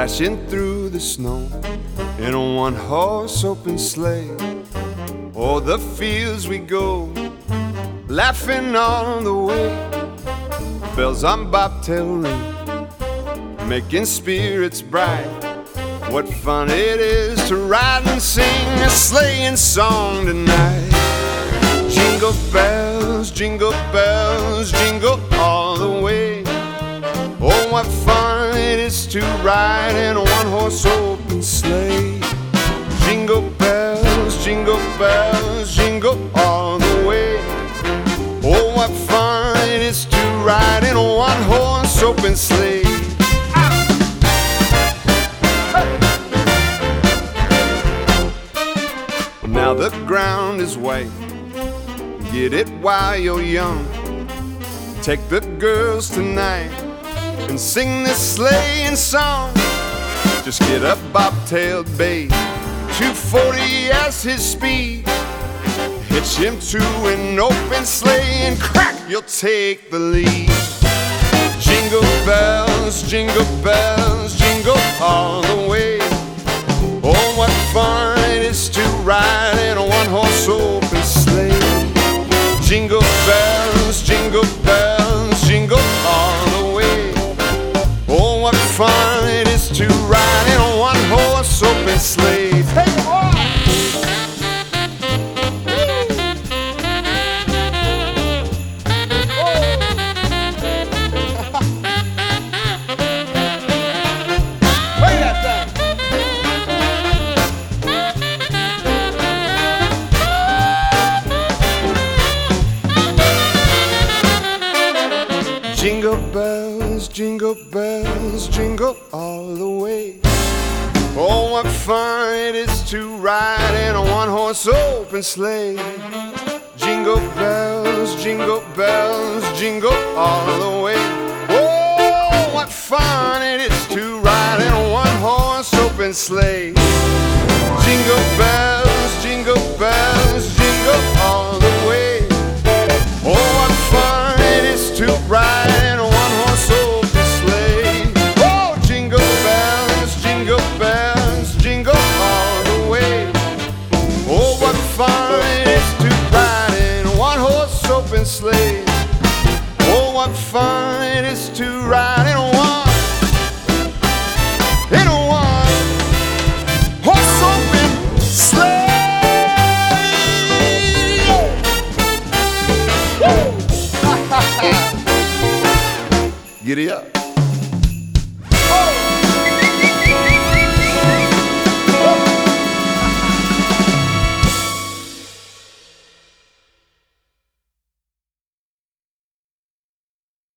dashing through the snow in a one-horse open sleigh. O'er the fields we go, laughing on the way. Bells on bobtail ring, making spirits bright. What fun it is to ride and sing a sleighing song tonight. Jingle bells, jingle all the way. Oh, what fun it is to ride in a one-horse open sleigh. Jingle bells, jingle all the way. Oh, what fun it is to ride in a one-horse open sleigh. Now the ground is white, get it while you're young. Take the girls tonight and sing this sleighing song. Just get a bobtailed bay, 240 as his speed. Hitch him to an open sleigh and crack, you'll take the lead. Jingle bells, jingle all the way. Oh, what fun it is to ride in a one-horse open sleigh. Jingle bells, jingle all the way. Oh, what fun it is to ride in a one-horse open sleigh. Hey, Jingle bells, jingle all the way. Oh, what fun it is to ride in a one-horse open sleigh. Jingle bells, jingle all the way. Oh, what fun it is to ride in a one-horse open sleigh. Jingle bells, jingle all the way. Oh, what fun it is to ride in a one-horse open sleigh. Oh, jingle bells, jingle all the way. Oh, what fun it is to ride in a one-horse open sleigh. Oh, what fun it is to ride in a one-horse open sleigh. Giddy up.